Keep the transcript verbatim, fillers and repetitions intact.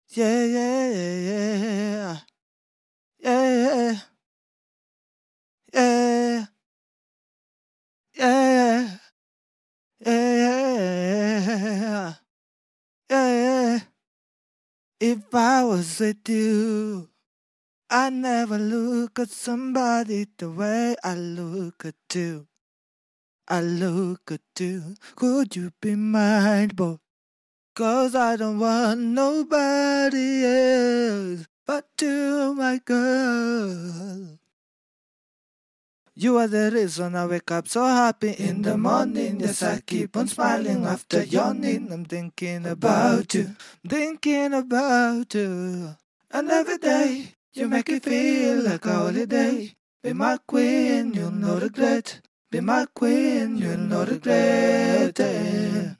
Yeah, yeah, yeah, yeah, yeah, yeah, yeah, yeah. If I was with you, I never look at somebody the way I look at you. I look at you. Could you be mine, boy? Cause I don't want nobody else but you, my girl. You are the reason I wake up so happy in the morning. Yes, I keep on smiling after yawning. I'm thinking about you, thinking about you. And every day you make it feel like a holiday. Be my queen, you'll no regret. Be my queen, you'll no regret. eh.